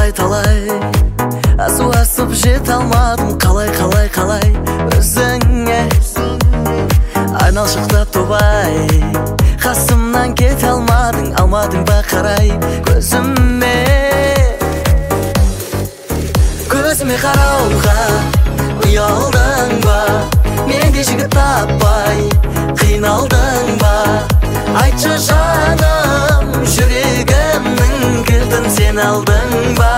талай асып жете алмадым, қалай өзіңе айналшықтап тобай. Қасымнан кете алмадың ба қарай көзіме қарауға ұялдың ба? Менде жігіт таппай қиналдың ба? Айтшы жаным, жүрегімнің кілтін сен алдың ба?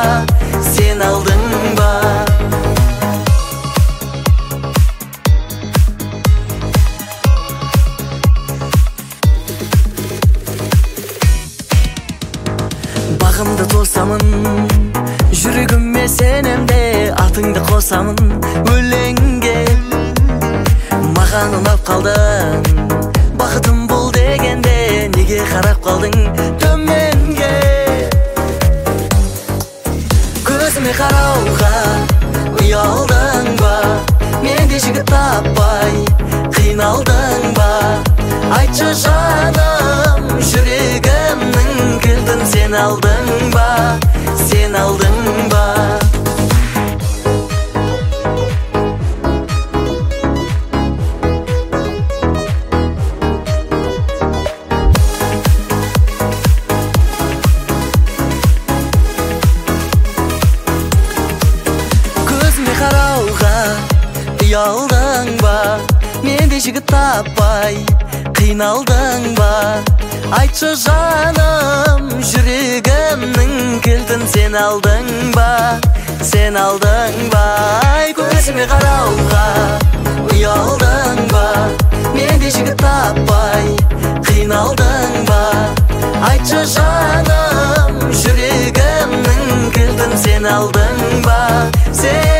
Бағымды тосамын, жүрегіме сенемде атыңды қосамын өлеңге. Маған ұнап қалдың, бақытым бұл дегенде, неге қарап қалдың төменге? Көзіме қарауға ұялдың ба? Менде жігіт таппай қиналдың ба? Айтшы жаным, жүрегімнің кілтін сен алдың ба? Көзіме қарауға ұялдың ба? Менде жігіт таппай қиналдың ба? Айтшы жаным, жүрегімнің кілтін сен алдың ба? Көзіме қарауға ұялдың ба? Менде жігіт таппай қиналдың ба? Айтшы жаным, жүрегімнің кілтін сен алдың ба?